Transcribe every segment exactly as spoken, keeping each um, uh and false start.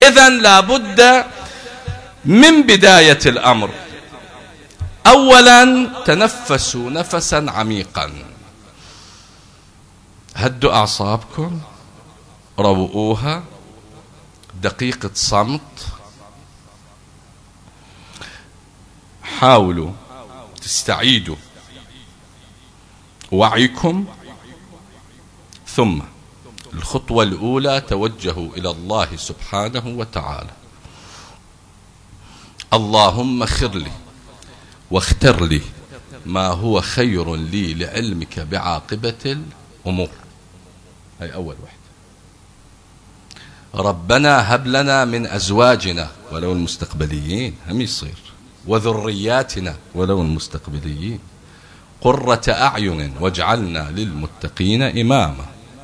إذن لابد من بداية الأمر أولا تنفسوا نفسا عميقا، هدوا أعصابكم، روقوها، دقيقة صمت، حاولوا تستعيدوا وعيكم. ثم الخطوة الأولى توجهوا إلى الله سبحانه وتعالى، اللهم خر لي واختر لي ما هو خير لي لعلمك بعاقبة الأمور. هاي أول واحدة. ربنا هب لنا من أزواجنا ولو المستقبليين هم يصير وذرياتنا ولو المستقبليين قرة أعين واجعلنا للمتقين إماما.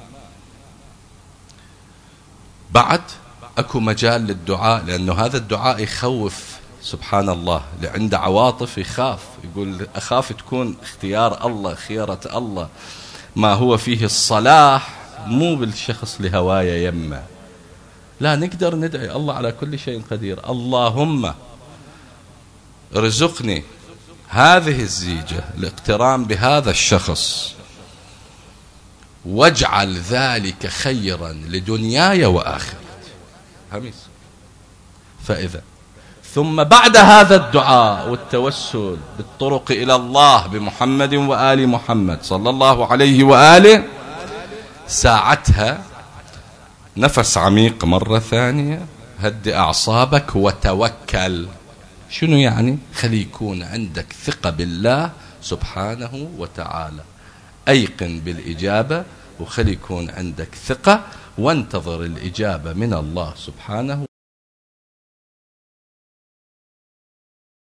بعد أكو مجال للدعاء، لأنه هذا الدعاء يخوف سبحان الله، اللي عنده عواطف يخاف، يقول أخاف تكون اختيار الله خيرة الله ما هو فيه الصلاح مو بالشخص لهواية يمه. لا، نقدر ندعي الله على كل شيء قدير، اللهم ارزقني هذه الزيجة الاقتران بهذا الشخص واجعل ذلك خيرا لدنياي وآخرتي. هميس. فإذا ثم بعد هذا الدعاء والتوسل بالطرق إلى الله بمحمد وآل محمد صلى الله عليه وآله، ساعتها نفس عميق مرة ثانية، هدي أعصابك وتوكل. شنو يعني؟ خلي يكون عندك ثقة بالله سبحانه وتعالى، أيقن بالإجابة وخلي يكون عندك ثقة وانتظر الإجابة من الله سبحانه